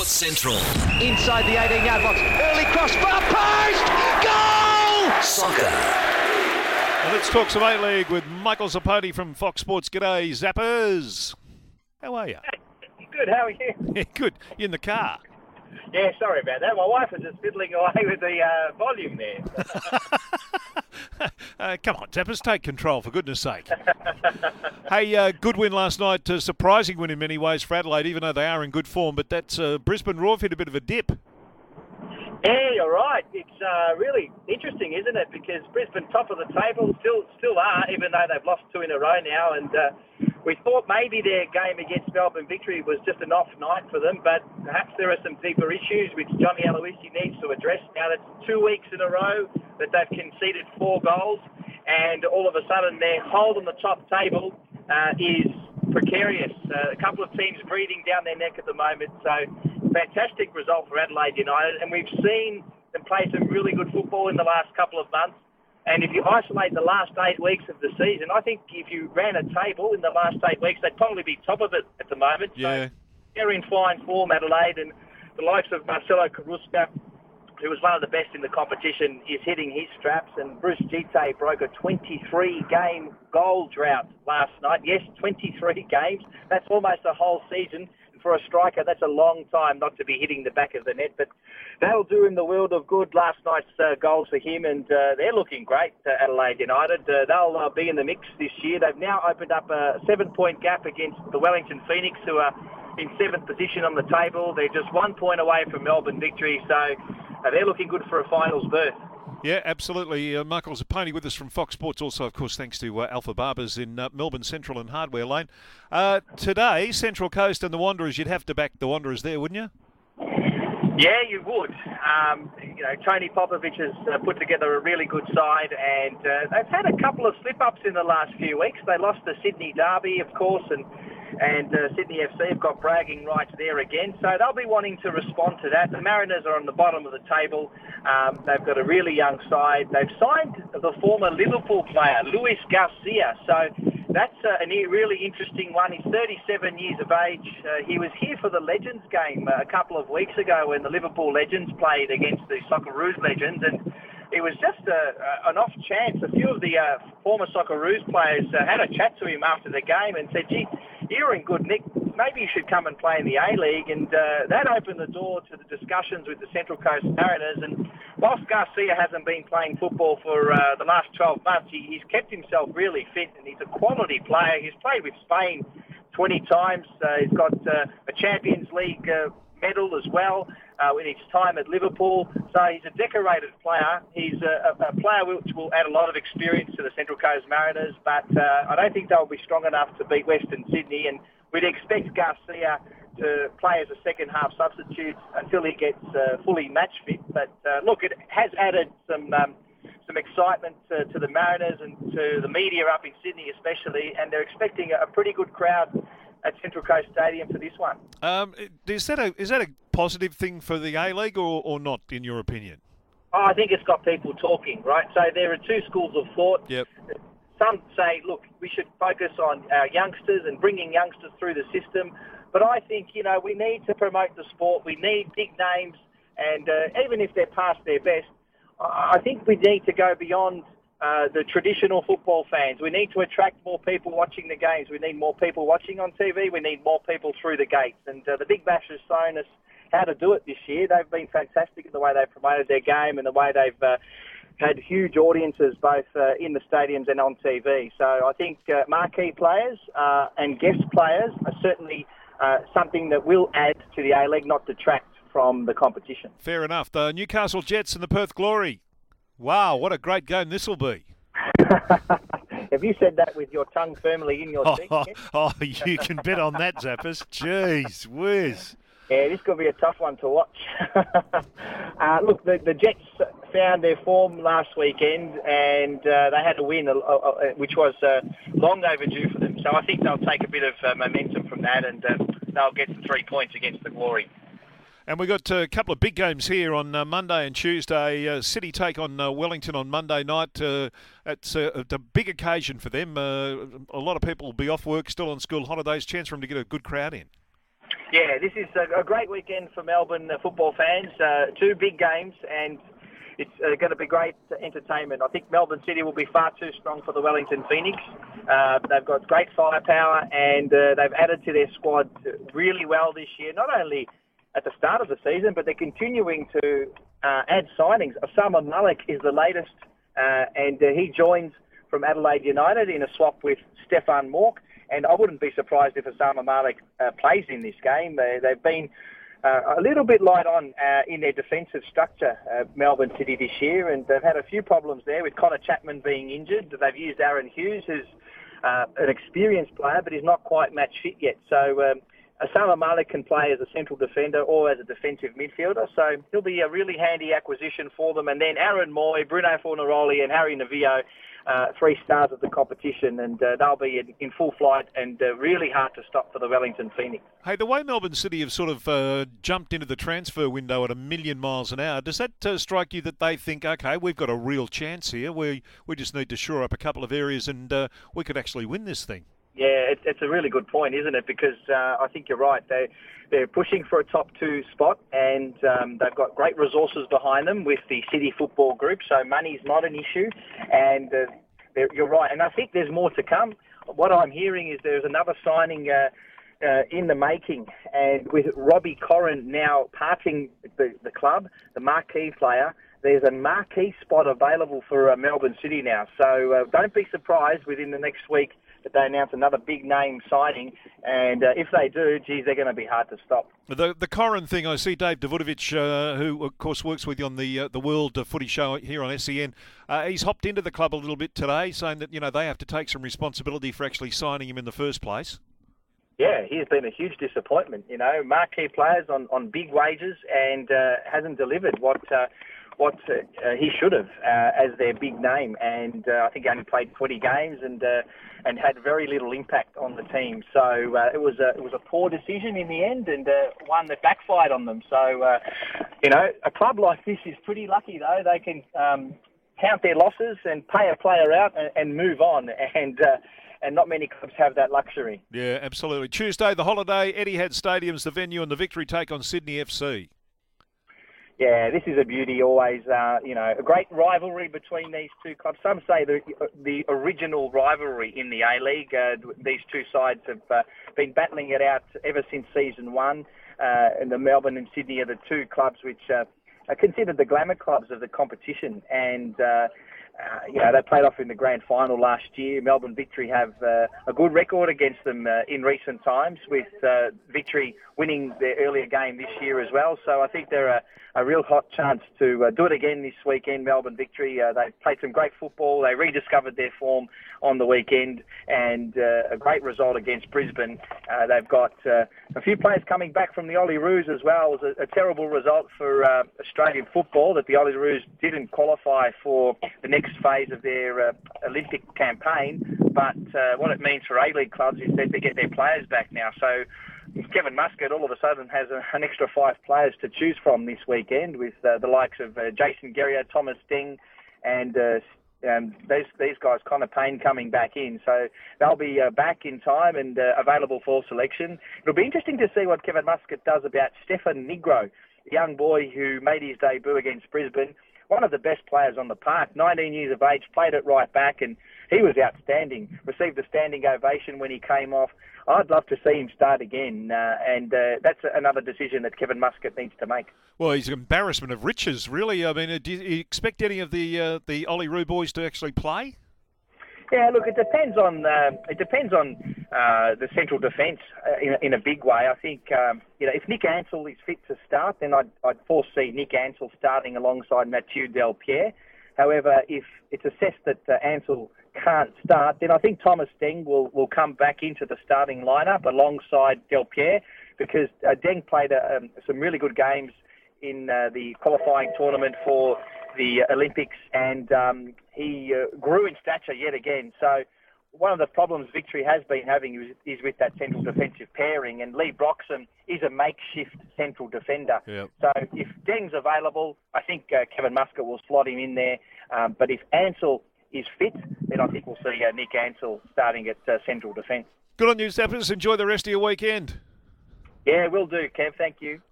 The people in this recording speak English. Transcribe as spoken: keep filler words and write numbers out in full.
Sports Central. Inside the eighteen-yard box. Early cross, far post! Goal! Soccer. Well, let's talk some A-League with Michael Zapati from Fox Sports. G'day, Zappers. How are you? Good, how are you? Yeah, good. You in the car? Yeah, sorry about that. My wife was just fiddling away with the uh, volume there. uh, come on, Zappers, take control, for goodness sake. Hey, uh, good win last night. Uh, surprising win in many ways for Adelaide, even though they are in good form. But that's uh, Brisbane Roar hit a bit of a dip. Yeah, you're right. It's uh, really interesting, isn't it? Because Brisbane, top of the table, still still are, even though they've lost two in a row now. And uh, we thought maybe their game against Melbourne Victory was just an off night for them, but perhaps there are some deeper issues which Johnny Aloisi needs to address. Now that's two weeks in a row that they've conceded four goals, and all of a sudden their hold on the top table uh, is precarious. Uh, a couple of teams breathing down their neck at the moment, so fantastic result for Adelaide United, and we've seen them play some really good football in the last couple of months. And if you isolate the last eight weeks of the season, I think if you ran a table in the last eight weeks, they'd probably be top of it at the moment. Yeah. So they're in fine form, Adelaide, and the likes of Marcelo Carrusca, who was one of the best in the competition, is hitting his straps, and Bruce Gite broke a twenty-three game goal drought last night. Yes, twenty-three games. That's almost a whole season. For a striker, that's a long time not to be hitting the back of the net, but that'll do him the world of good. Last night's uh, goals for him, and uh, they're looking great, uh, Adelaide United. Uh, they'll uh, be in the mix this year. They've now opened up a seven-point gap against the Wellington Phoenix, who are in seventh position on the table. They're just one point away from Melbourne Victory, so uh, they're looking good for a finals berth. Yeah, absolutely. Uh, Michael Zaponi with us from Fox Sports. Also, of course, thanks to uh, Alpha Barbers in uh, Melbourne Central and Hardware Lane. Uh, today, Central Coast and the Wanderers, you'd have to back the Wanderers there, wouldn't you? Yeah, you would. Um, you know, Tony Popovich has uh, put together a really good side, and uh, they've had a couple of slip-ups in the last few weeks. They lost the Sydney Derby, of course, and and uh, Sydney F C have got bragging rights there again. So they'll be wanting to respond to that. The Mariners are on the bottom of the table. Um, they've got a really young side. They've signed the former Liverpool player, Luis Garcia. So that's uh, a really interesting one. He's thirty-seven years of age. Uh, he was here for the Legends game uh, a couple of weeks ago when the Liverpool Legends played against the Socceroos Legends, and it was just a, a, an off chance. A few of the uh, former Socceroos players uh, had a chat to him after the game and said, gee, you're in good nick. Maybe you should come and play in the A-League. And uh, that opened the door to the discussions with the Central Coast Mariners. And whilst Garcia hasn't been playing football for uh, the last twelve months, he, he's kept himself really fit, and he's a quality player. He's played with Spain twenty times. Uh, he's got uh, a Champions League uh, medal as well uh, in his time at Liverpool. So he's a decorated player. He's a, a, a player which will add a lot of experience to the Central Coast Mariners, but uh, I don't think they'll be strong enough to beat Western Sydney, and we'd expect Garcia to play as a second half substitute until he gets uh, fully match fit. But uh, look, it has added some um, some excitement to, to the Mariners and to the media up in Sydney especially, and they're expecting a pretty good crowd at Central Coast Stadium for this one. Um, is that a is that a positive thing for the A-League or, or not, in your opinion? Oh, I think it's got people talking, right? So there are two schools of thought. Yep. Some say, look, we should focus on our youngsters and bringing youngsters through the system. But I think, you know, we need to promote the sport. We need big names. And uh, even if they're past their best, I think we need to go beyond uh, the traditional football fans. We need to attract more people watching the games. We need more people watching on T V. We need more people through the gates. And uh, the Big Bash has shown us how to do it this year. They've been fantastic in the way they've promoted their game and the way they've uh, had huge audiences both uh, in the stadiums and on T V. So I think uh, marquee players uh, and guest players are certainly uh, something that will add to the A-League, not detract from the competition. Fair enough. The Newcastle Jets and the Perth Glory. Wow, what a great game this will be. Have you said that with your tongue firmly in your Oh, cheek? oh, oh, you can bet on that, Zappers. Jeez whiz. Yeah, this could be a tough one to watch. uh, look, the, the Jets found their form last weekend, and uh, they had a win, uh, uh, which was uh, long overdue for them. So I think they'll take a bit of uh, momentum from that, and uh, they'll get some three points against the Glory. And we've got a couple of big games here on uh, Monday and Tuesday. Uh, City take on uh, Wellington on Monday night. Uh, it's a, a big occasion for them. Uh, a lot of people will be off work, still on school holidays. Chance for them to get a good crowd in. Yeah, this is a, a great weekend for Melbourne uh, football fans. Uh, two big games, and it's uh, going to be great entertainment. I think Melbourne City will be far too strong for the Wellington Phoenix. Uh, they've got great firepower, and uh, they've added to their squad really well this year, not only at the start of the season, but they're continuing to uh, add signings. Osama Malik is the latest, uh, and uh, he joins from Adelaide United in a swap with Stefan Mork. And I wouldn't be surprised if Osama Malik uh, plays in this game. They, they've been uh, a little bit light on uh, in their defensive structure, uh, Melbourne City this year, and they've had a few problems there with Connor Chapman being injured. They've used Aaron Hughes, who's uh, an experienced player, but he's not quite match fit yet. So um, Osama Malik can play as a central defender or as a defensive midfielder, so he'll be a really handy acquisition for them. And then Aaron Moy, Bruno Fornaroli and Harry Navio, uh, three stars of the competition, and uh, they'll be in, in full flight and uh, really hard to stop for the Wellington Phoenix. Hey, the way Melbourne City have sort of uh, jumped into the transfer window at a million miles an hour, does that uh, strike you that they think, OK, we've got a real chance here, we, we just need to shore up a couple of areas and uh, we could actually win this thing? Yeah, it, it's a really good point, isn't it? Because uh, I think you're right. They, they're pushing for a top two spot, and um, they've got great resources behind them with the City Football Group, so money's not an issue. And uh, you're right. And I think there's more to come. What I'm hearing is there's another signing uh, uh, in the making. And with Robbie Corrin now parting the, the club, the marquee player, there's a marquee spot available for uh, Melbourne City now. So uh, don't be surprised within the next week that they announce another big name signing, and uh, if they do, geez, they're going to be hard to stop. The the Corrin thing, I see Dave Davutovic, uh, who of course works with you on the uh, the World Footy Show here on S E N, uh, he's hopped into the club a little bit today, saying that you know they have to take some responsibility for actually signing him in the first place. Yeah, he's been a huge disappointment. You know, marquee players on, on big wages and uh, hasn't delivered what. Uh, what uh, he should have uh, as their big name, and uh, I think he only played twenty games and uh, and had very little impact on the team. So uh, it was a it was a poor decision in the end, and uh, one that backfired on them. So uh, you know, a club like this is pretty lucky though. They can um, count their losses and pay a player out and, and move on, and. Uh, And not many clubs have that luxury. Yeah, absolutely. Tuesday, the holiday, Etihad Stadium's the venue, and the Victory take on Sydney F C. Yeah, this is a beauty always. Uh, you know, a great rivalry between these two clubs. Some say the the original rivalry in the A-League. Uh, these two sides have uh, been battling it out ever since season one. Uh, and the Melbourne and Sydney are the two clubs which uh, are considered the glamour clubs of the competition. And uh, Uh, you know, they played off in the grand final last year. Melbourne Victory have uh, a good record against them uh, in recent times, with uh, Victory winning their earlier game this year as well. So I think they're a, a real hot chance to uh, do it again this weekend, Melbourne Victory. Uh, they played some great football. They rediscovered their form on the weekend, and uh, a great result against Brisbane. Uh, they've got uh, a few players coming back from the Olyroos as well. It was a, a terrible result for uh, Australian football that the Olyroos didn't qualify for the next phase of their uh, Olympic campaign, but uh, what it means for A-League clubs is that they get their players back now. So Kevin Muscat all of a sudden has a, an extra five players to choose from this weekend, with uh, the likes of uh, Jason Guerrier, Thomas Deng, and uh, um, these, these guys, Connor Payne, coming back in. So they'll be uh, back in time and uh, available for selection. It'll be interesting to see what Kevin Muscat does about Stefan Nigro, a young boy who made his debut against Brisbane. One of the best players on the park, nineteen years of age, played it right back, and he was outstanding. Received a standing ovation when he came off. I'd love to see him start again, uh, and uh, that's another decision that Kevin Muscat needs to make. Well, he's an embarrassment of riches, really. I mean, do you expect any of the uh, the Olyroos boys to actually play? Yeah, look, it depends on uh, it depends on uh, the central defence uh, in, in a big way. I think um, you know, if Nick Ansell is fit to start, then I'd, I'd foresee Nick Ansell starting alongside Mathieu Delpierre. However, if it's assessed that uh, Ansell can't start, then I think Thomas Deng will, will come back into the starting lineup alongside Delpierre, because uh, Deng played uh, um, some really good games in uh, the qualifying tournament for the Olympics, and um, he uh, grew in stature yet again. So one of the problems Victory has been having is, is with that central defensive pairing, and Lee Broxham is a makeshift central defender. Yep. So if Deng's available, I think uh, Kevin Muscat will slot him in there. Um, but if Ansell is fit, then I think we'll see uh, Nick Ansell starting at uh, central defence. Good on you, Zappers. Enjoy the rest of your weekend. Yeah, will do, Kev. Thank you.